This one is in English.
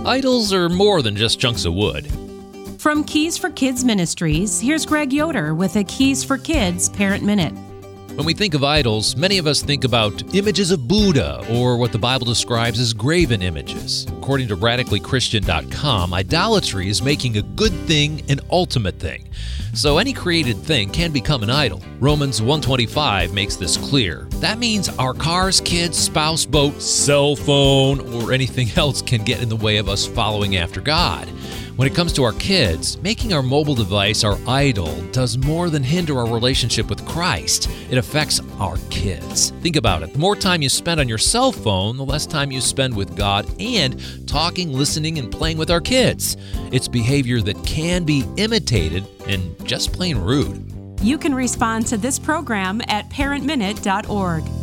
Idols are more than just chunks of wood. From Keys for Kids Ministries, here's Greg Yoder with a Keys for Kids Parent Minute. When we think of idols, many of us think about images of Buddha or what the Bible describes as graven images. According to RadicallyChristian.com, idolatry is making a good thing an ultimate thing. So any created thing can become an idol. Romans 1:25 makes this clear. That means our cars, kids, spouse, boat, cell phone, or anything else can get in the way of us following after God. When it comes to our kids, making our mobile device our idol does more than hinder our relationship with Christ. It affects our kids. Think about it. The more time you spend on your cell phone, the less time you spend with God and talking, listening, and playing with our kids. It's behavior that can be imitated and just plain rude. You can respond to this program at parentminute.org.